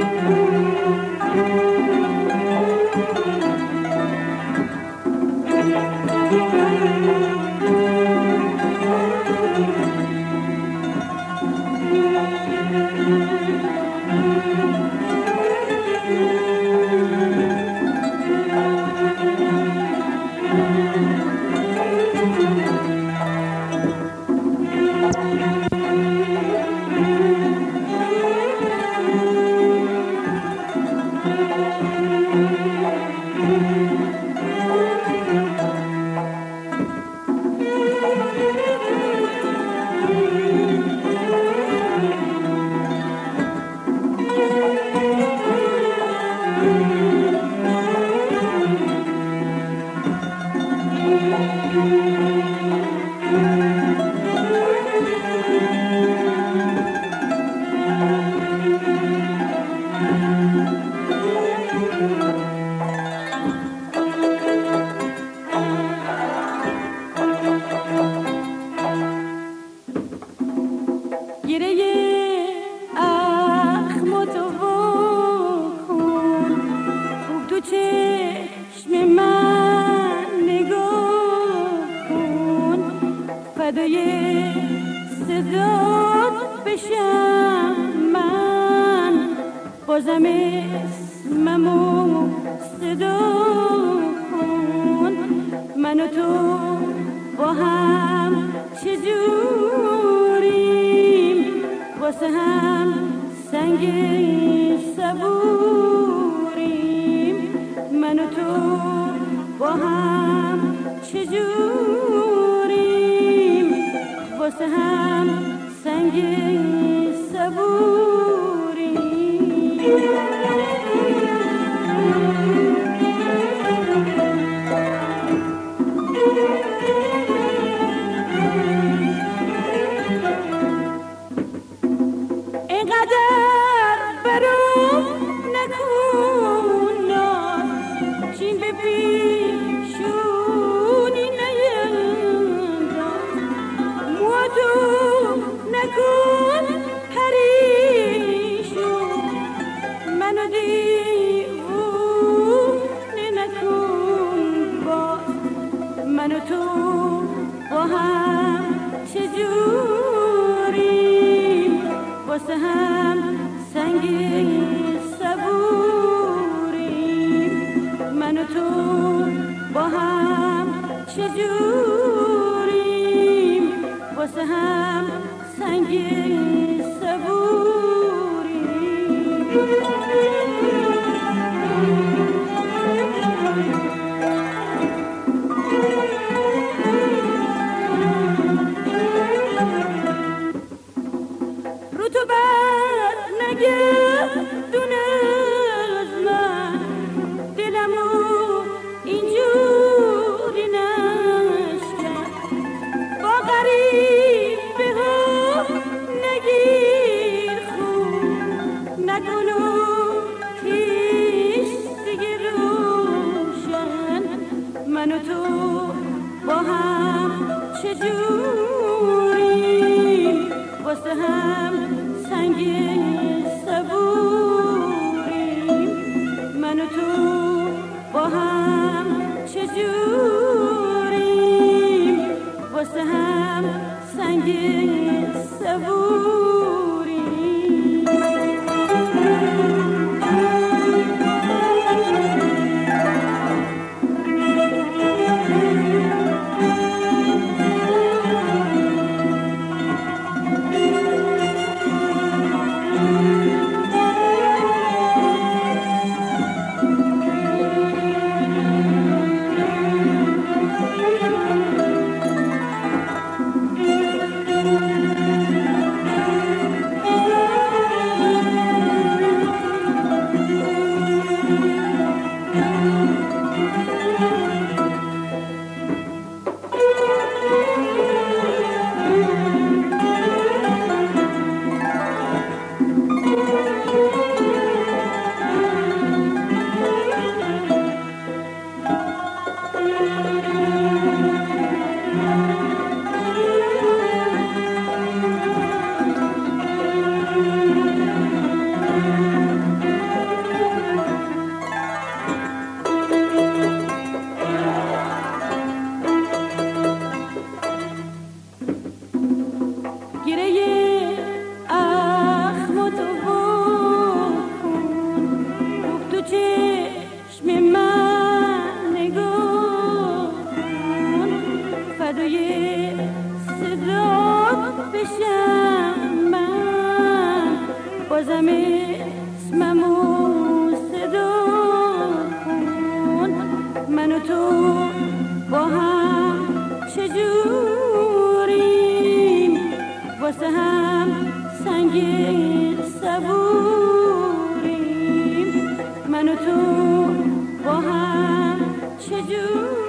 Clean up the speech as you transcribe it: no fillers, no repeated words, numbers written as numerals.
بازم اسممو صدا کن. من و تو با هم چجوریم، واسه هم سنگ صبوریم. من و تو با هم چجوریم، واسه هم سنگ صبوریم. اینقدر برام نکن ناز، چین به پیشونی نینداز. موادو نکن پریشون، منو دیوونه نکن باز. من و تو با هم چجوریم، واسه هم سنگ صبوریم. من و تو با هم چجوریم، واسه هم سنگ صبوریم. رطوبت نگردونه از من، دلمو اینجوری نشکن. با غریبه ها نگیر خون، نکنو کیش دیگه روشن. من و تو با هم چجوریم، واسه هم سنگ صبور. بازم اسممو صدا کن. من و تو با هم چجوریم، واسه هم سنگ صبوریم. من و تو با هم چجوریم.